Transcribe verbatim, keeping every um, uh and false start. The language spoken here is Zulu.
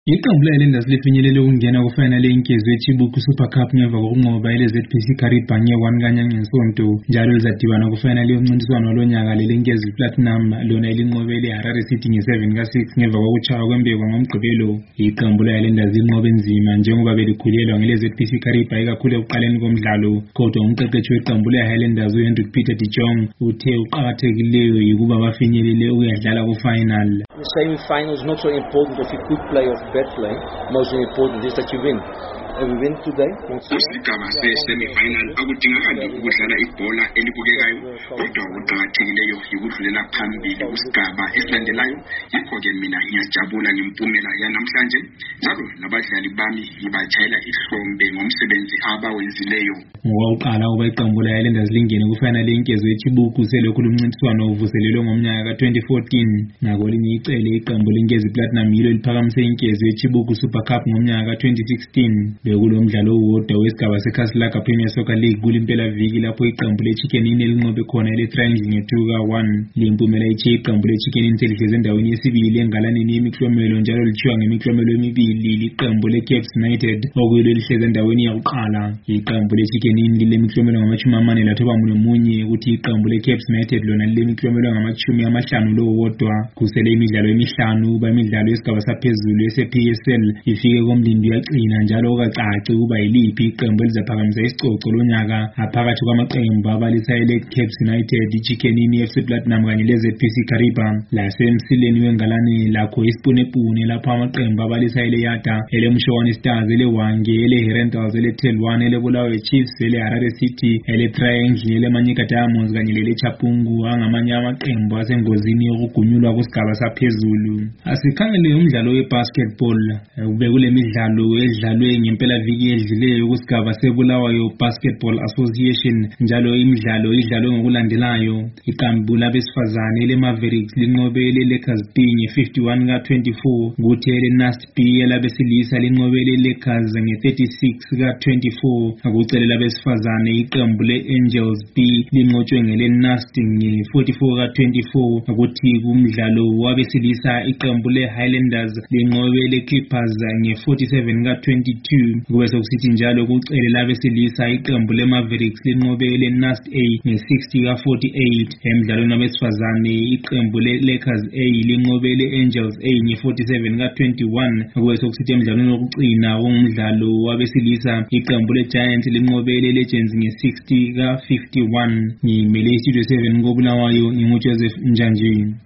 Iqembu le-Highlanders lifinyelele ukungena kufinale yenkezo yeChibuku Super Cup ngemva kokunqoba ile-Z P C Kariba nge-one kaNyangensonto. Njalo lizadibana kufinale yomncintiswano walonyaka leLenkezi Platinum lona elinqobe ile-Harare City nge-seven ka six ngemva kokuchaywa kwembekwa ngomgqibelo. Iqembu le-Highlanders linqobe nzima njengoba belikhulelwa ngele-Z P C Kariba ikakhulu ekuqaleni komdlalo. Kodwa umqeqeshi weqembu le-Highlanders uHendrick Peter de Jong uthe okuqakathekileyo yikuba bafinyelele ukuyadlala ku-final. The semi-final is not so important if you could play or bad play. Most important is that you win. And we win today. Kusigaba se-semi-final akudingakali ukudlala ibhola elibukekayo, kodwa okuqakathekileyo yikudlulela phambili kusigaba esilandelayo. Yikho-ke mina ngiyajabula ngempumela yanamhlanje, njalo nabadlali bami ngibajayela ihlombe ngomsebenzi abawenzileyo. Ngokuqala ukuba iqembu le-Highlanders lingene kufinale yenkezo yeChibuku selokhu lumncintiswano uvuselelwe ngomnyaka ka twenty fourteen. Ngakolinye icele iqembu leNkezi Platinum yilo liphakamise inkezo yeChibuku Super Cup ngomnyaka ka twenty sixteen. Bekulo mdlalo owodwa wesigaba seKhasilaka Premier Soccer League kulimpelaviki lapho iqembu le-Chicken Inn elinqobe khona ile-Triangle nge-two ka one. Limpumela ithe iqembu le-Chicken Inn selihlezi endaweni yesibili engalaneni yemiklomelo njalo lithiwa ngemiklomelo emibili liqembu le-Caps United okuyilo elihlezi endaweni yakuqala. Iqembu le-Chicken Inn lilemiklomelo ngamashumi amane lathoba munye kuthi iqembu le-Caps United lona lilemiklomelo ngamashumi amahlanu lowodwa. Kusele imidlalo emihlanu kuba imidlalo yesigaba saphezulu ese-P S L ifike komlindi yagcina njalo okacaci ukuba yiliphi iqembu elizaphakamisa isicoco lonyaka aphakathi kwamaqembu abalisa ele-Caps United, iChicken Inn, i-F C Platinum kanye le-Z P C Kariba. Lasemsileni wengalane lakho isipunepune lapho amaqembu abalisa ele-Yata, ele-Mshowani Stars, ele-Hwange, ele-Herentals, ele-Telwane, ele-Bulawayo Chiefs, ele-Harare City, ele-Triangle, ele-Manyika Diamonds kanye lele-Chapungu angamanye amaqembu asengozini yokugunyulwa kusigaba saphezulu. Asikhangele umdlalo we-basketball. Ube kule midlalo edlalwe ngempelaviki edlileyo kusigaba seBulawayo Basketball Association, njalo imidlalo idlalwe ngokulandelayo. Iqembu labesifazane le-Mavericks linqobe ile-Lakers B nge-fifty-one ka twenty-four, kuthi ele-Nast B labesilisa linqobe ile-Lakers nge-thirty-six ka twenty-four. Akucele labesifazane iqembu le-Angels B linqotshwe ngele-Nast nge-forty-four ka twenty-four. Kuthi kumdlalo wabesilisa iqembu le-Highlanders linqobe ile-Clippers nge-forty-seven ka twenty-two. Kube sokusithi njalo kucele labesilisa iqembu le-Mavericks linqobe ile-Nast A nge-sixty ka forty-eight. Emidlalweni wabesifazane iqembu le-Lakers A linqobe ile-Angels A nge-forty-seven ka twenty-one. Kube sokusithi emidlalweni wokugcina womdlalo wabesilisa iqembu le-Giants linqobe ile-Legends nge-sixty ka fifty-one. Ngimele iStudio seven koBulawayo, nginguJoseph Njanji.